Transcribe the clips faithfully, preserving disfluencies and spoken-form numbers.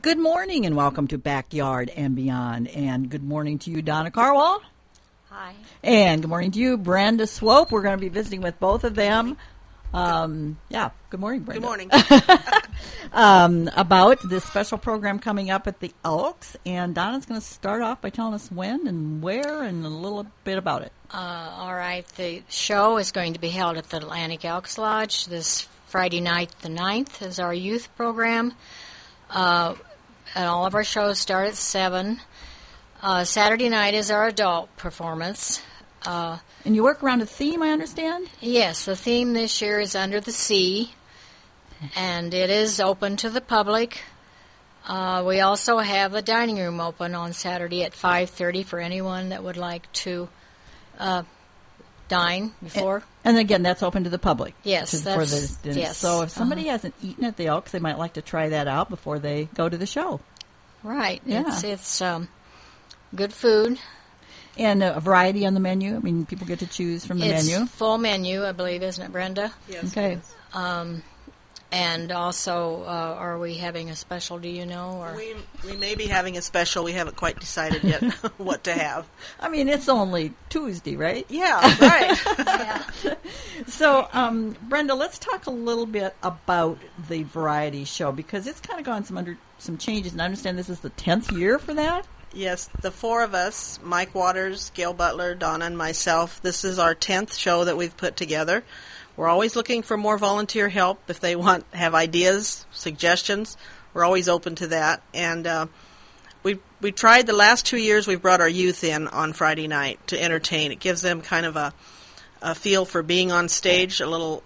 Good morning and welcome to Backyard and Beyond. And good morning to you, Donna Carwall. Hi. And good morning to you, Brenda Swope. We're going to be visiting with both of them. Um, yeah, good morning, Brenda. Good morning. um, about this special program coming up at the Elks. And Donna's going to start off by telling us when and where and a little bit about it. Uh, all right. The show is going to be held at the Atlantic Elks Lodge this Friday night, the ninth, is our youth program. Uh, and all of our shows start at seven. Uh, Saturday night is our adult performance. Uh, and you work around a theme, I understand? Yes, the theme this year is Under the Sea, and it is open to the public. Uh, we also have the dining room open on Saturday at five thirty for anyone that would like to uh, dine before. And, and again, that's open to the public. Yes, to, that's, for the, yes. So if somebody uh-huh. hasn't eaten at the Elks, they might like to try that out before they go to the show. Right. Yeah. It's, it's um, good food. And a variety on the menu. I mean, people get to choose from the it's menu. It's full menu, I believe, isn't it, Brenda? Yes. Okay. Um, and also, uh, are we having a special, do you know? Or? We we may be having a special. We haven't quite decided yet what to have. I mean, it's only Tuesday, right? Yeah, right. Yeah. So, um, Brenda, let's talk a little bit about the variety show because it's kind of gone some under some changes, and I understand this is the tenth year for that. Yes, the four of us, Mike Waters, Gail Butler, Donna, and myself, this is our tenth show that we've put together. We're always looking for more volunteer help. If they want have ideas, suggestions, we're always open to that. And uh, we we tried the last two years, we've brought our youth in on Friday night to entertain. It gives them kind of a, a feel for being on stage, a little...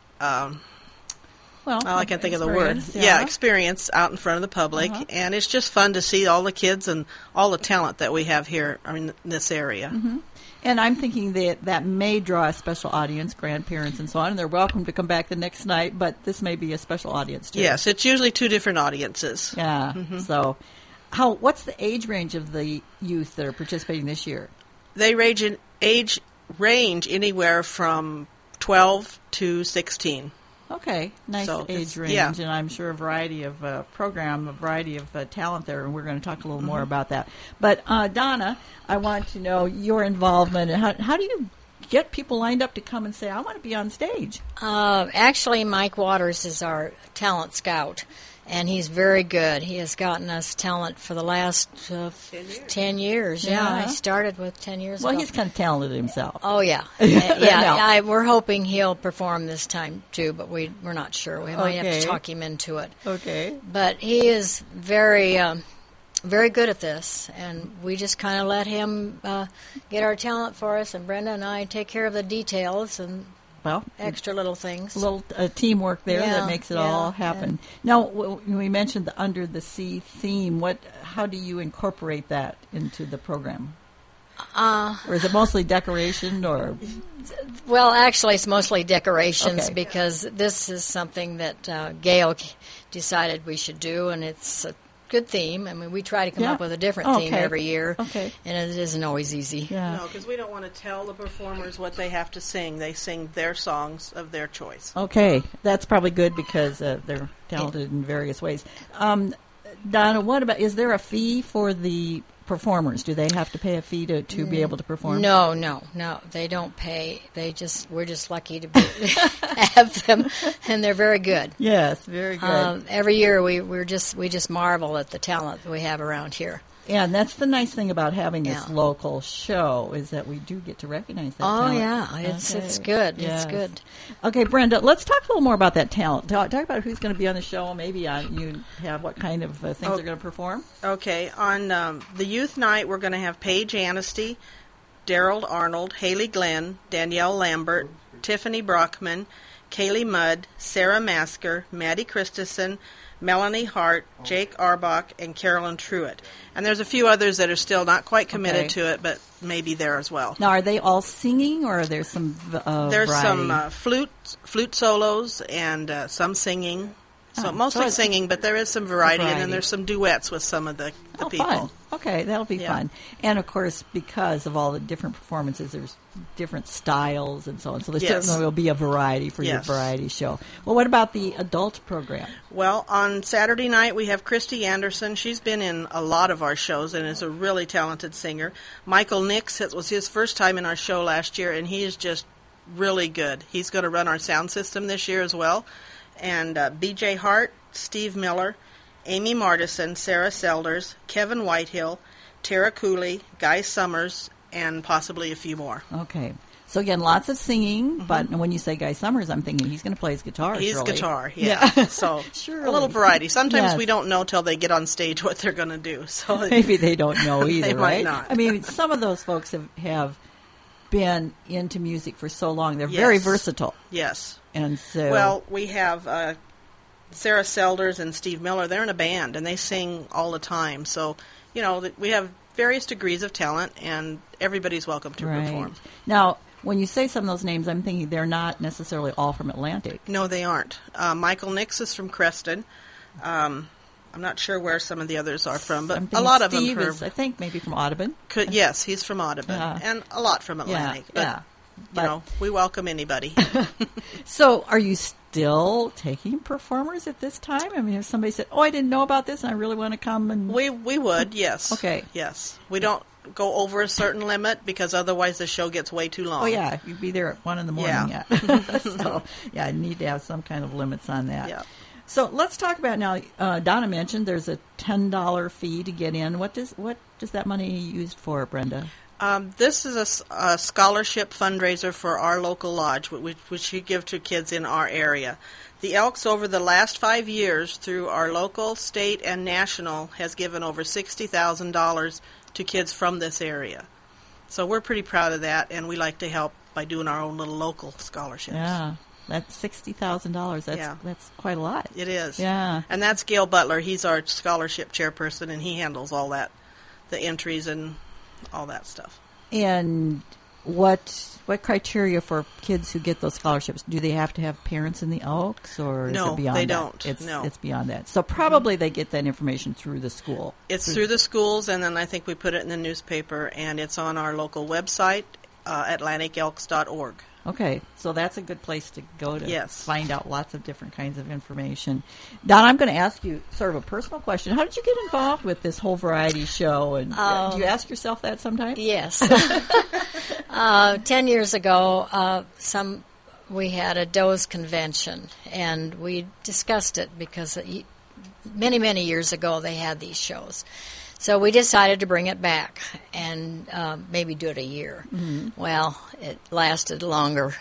Um, Well, Oh, I can't think of the word. Yeah. Yeah, experience out in front of the public. Uh-huh. And it's just fun to see all the kids and all the talent that we have here, I mean, in this area. Mm-hmm. And I'm thinking that that may draw a special audience, grandparents and so on, and they're welcome to come back the next night, but this may be a special audience, too. Yes, it's usually two different audiences. Yeah, Mm-hmm. so how? What's the age range of the youth that are participating this year? They range in age range anywhere from twelve to sixteen. Okay, nice So age it's- range, yeah. and I'm sure a variety of uh, program, a variety of uh, talent there, and we're going to talk a little Mm-hmm. more about that. But uh, Donna, I want to know your involvement, and how, how do you get people lined up to come and say, I want to be on stage? Uh, actually, Mike Waters is our talent scout, and he's very good. He has gotten us talent for the last uh, Ten years. ten years. Yeah, Yeah. I started with ten years Well, ago. he's kind of talented himself. Oh, yeah. Uh, yeah, No. I, we're hoping he'll perform this time, too, but we, we're not sure. We might have Okay. to talk him into it. Okay. But he is very, um, very good at this, and we just kind of let him uh, get our talent for us, and Brenda and I take care of the details and Well, extra little things. a little uh, teamwork there Yeah, that makes it yeah, all happen. Now, w- when we mentioned the Under the Sea theme, what? How do you incorporate that into the program? Uh, Or is it mostly decoration, or well, actually, it's mostly decorations Okay. because this is something that uh, Gail decided we should do, and it's a good theme. I mean, we try to come Yeah. up with a different theme Okay. every year, Okay. and it isn't always easy. yeah? No, because we don't want to tell the performers what they have to sing. They sing their songs of their choice. Okay, that's probably good because uh, they're talented in various ways. Um, Donna, what about? Is there a fee for the performers? Do they have to pay a fee to, to be able to perform? No, no, no. They don't pay. They just we're just lucky to be, have them, and they're very good. Yes, very good. Um, every year we we're just we just marvel at the talent that we have around here. Yeah, and that's the nice thing about having this Yeah. local show is that we do get to recognize that Oh talent. yeah, it's Okay. it's good. Yes. It's good. Okay, Brenda, let's talk a little more about that talent. Talk, talk about who's going to be on the show. Maybe on you have what kind of uh, things Oh. they're going to perform. Okay, on um, the youth night, we're going to have Paige Anasty, Daryl Arnold, Haley Glenn, Danielle Lambert, Tiffany Brockman, Kaylee Mudd, Sarah Masker, Maddie Christensen, Melanie Hart, Jake Arbach, and Carolyn Truitt. And there's a few others that are still not quite committed Okay. to it, but maybe there as well. Now, are they all singing, or are there some uh, There's variety? some uh, flute flute solos and uh, some singing, So Oh, mostly so it's- singing, but there is some variety, and variety. then there's some duets with some of the, the Oh, people. fun. Okay, that'll be Yeah. fun. And of course, because of all the different performances, there's different styles and so on. So there Yes. certainly will be a variety for Yes. your variety show. Well, what about the adult program? Well, on Saturday night we have Christy Anderson. She's been in a lot of our shows and is a really talented singer. Michael Nix, it was his first time in our show last year, and he is just really good. He's going to run our sound system this year as well. And uh, B J Hart, Steve Miller, Amy Martison, Sarah Selders, Kevin Whitehill, Tara Cooley, Guy Summers, and possibly a few more. Okay. So again, lots of singing, but when you say Guy Summers, I'm thinking he's going to play his guitar. He's surely. guitar, yeah. Yeah. So Surely. a little variety. Sometimes Yes. we don't know till they get on stage what they're going to do. So Maybe they don't know either, They might right? not. I mean, some of those folks have, have been into music for so long. They're very Yes. versatile. yes. And so, Well, we have uh, Sarah Selders and Steve Miller. They're in a band, and they sing all the time. So, you know, th- we have various degrees of talent, and everybody's welcome to right. perform. Now, when you say some of those names, I'm thinking they're not necessarily all from Atlantic. No, they aren't. Uh, Michael Nix is from Creston. Um, I'm not sure where some of the others are from, but I'm a thinking lot of Steve them is, are. I think, maybe from Audubon. Could, yes, he's from Audubon, Yeah. and a lot from Atlantic. Yeah, but, yeah. you But- know, we welcome anybody. So, are you still taking performers at this time? I mean, if somebody said, "Oh, I didn't know about this, and I really want to come," and we we would, yes. Okay. Yes, we don't go over a certain limit because otherwise the show gets way too long. oh yeah, you'd be there at one in the morning. Yeah. Yeah. So, yeah, I need to have some kind of limits on that. Yeah. So let's talk about now. Uh, Donna mentioned there's a ten dollar fee to get in. What does what does that money used for, Brenda? Um, this is a s- a, scholarship fundraiser for our local lodge, which, which we give to kids in our area. The Elks, over the last five years, through our local, state, and national, has given over sixty thousand dollars to kids from this area. So we're pretty proud of that, and we like to help by doing our own little local scholarships. Yeah, that's sixty thousand dollars. That's Yeah. that's quite a lot. It is. Yeah. And that's Gail Butler. He's our scholarship chairperson, and he handles all that, the entries and all that stuff. And what what criteria for kids who get those scholarships? Do they have to have parents in the Elks, or is No, it beyond they that? don't. It's, No. it's beyond that. So probably they get that information through the school. It's through the schools, and then I think we put it in the newspaper, and it's on our local website, uh, atlantic elks dot org. Okay, so that's a good place to go to Yes. find out lots of different kinds of information. Don, I'm going to ask you sort of a personal question. How did you get involved with this whole variety show? And uh, do you ask yourself that sometimes? Yes. uh, ten years ago, uh, some we had a Doe's convention, and we discussed it because it, many, many years ago they had these shows. So we decided to bring it back and uh, maybe do it a year. Mm-hmm. Well, it lasted longer.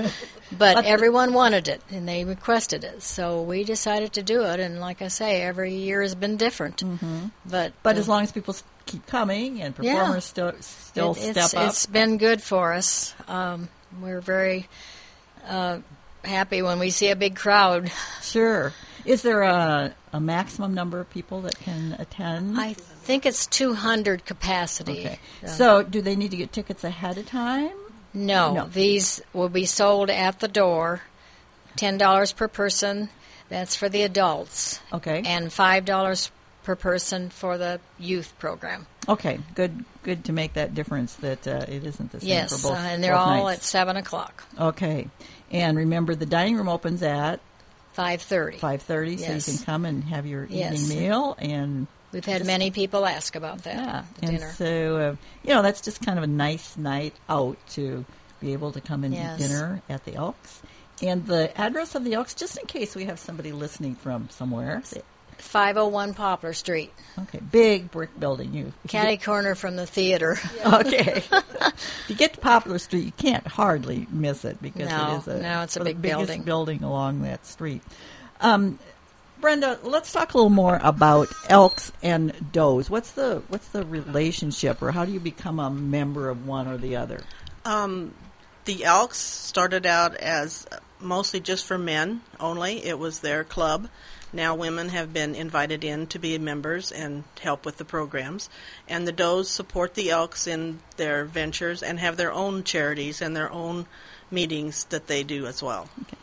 But everyone wanted it, and they requested it. So we decided to do it, and like I say, every year has been different. Mm-hmm. But But uh, as long as people s- keep coming and Yeah. performers still still it- step it's, up. It's been good for us. Um, we're very uh, happy when we see a big crowd. Sure. Is there a, a maximum number of people that can attend? I think it's two hundred capacity. Okay. So- So do they need to get tickets ahead of time? no, No. these will be sold at the door, ten dollars per person. That's for the adults. Okay. And five dollars per person for the youth program. Okay. Good. Good to make that difference. That uh, it isn't the same Yes, for both. uh, and they're both all nights. at seven o'clock, Okay. And remember, the dining room opens at five thirty. five thirty, Yes. so you can come and have your Yes. evening meal. And We've had many people ask about that. yeah, the and dinner. so uh, you know that's just kind of a nice night out to be able to come and Yes. eat dinner at the Elks. And the address of the Elks, just in case we have somebody listening from somewhere. five oh one Poplar Street, Okay, big brick building. You if you catty corner from the theater. get- okay. If you get to Poplar Street, you can't hardly miss it because No, it is a no, it's a the big biggest building. building along that street. Um, Brenda, let's talk a little more about Elks and Does. What's the what's the relationship, or how do you become a member of one or the other? Um, the Elks started out as mostly just for men only. It was their club. Now women have been invited in to be members and help with the programs. And the Does support the Elks in their ventures and have their own charities and their own meetings that they do as well.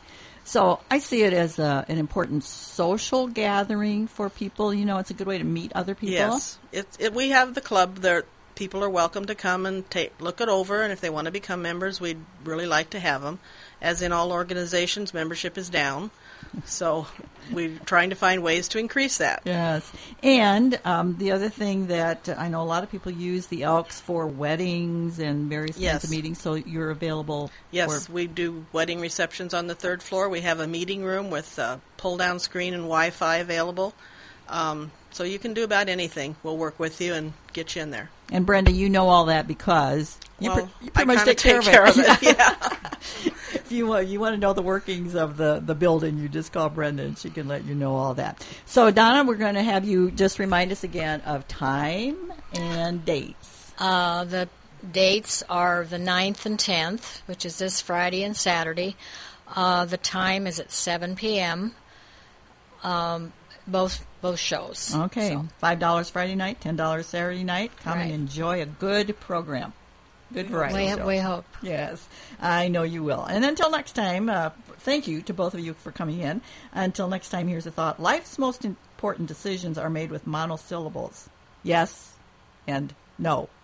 So I see it as a, an important social gathering for people. You know, it's a good way to meet other people. Yes, it, it, we have the club there. People are welcome to come and take look it over, and if they want to become members, we'd really like to have them. As in all organizations, membership is down, so we're trying to find ways to increase that. Yes, and um, the other thing that I know a lot of people use the Elks for weddings and various Yes. kinds of meetings, so you're available. Yes, for, we do wedding receptions on the third floor. We have a meeting room with a pull-down screen and Wi-Fi available. Um, so you can do about anything. We'll work with you and get you in there. and Brenda, you know all that because you, Well, pre- you pretty I much kinda take care, take of, care it. of it, yeah. If you want, you want to know the workings of the, the building, you just call Brenda and she can let you know all that. So, Donna, we're going to have you just remind us again of time and dates. Uh, the dates are the ninth and tenth, which is this Friday and Saturday. Uh, the time is at seven p.m. Um, both both shows. Okay, So, five dollars Friday night, ten dollars Saturday night. Come and Right. enjoy a good program. Good variety we, show. we hope. Yes, I know you will. And until next time, uh, thank you to both of you for coming in. Until next time, here's a thought. Life's most important decisions are made with monosyllables. Yes and no.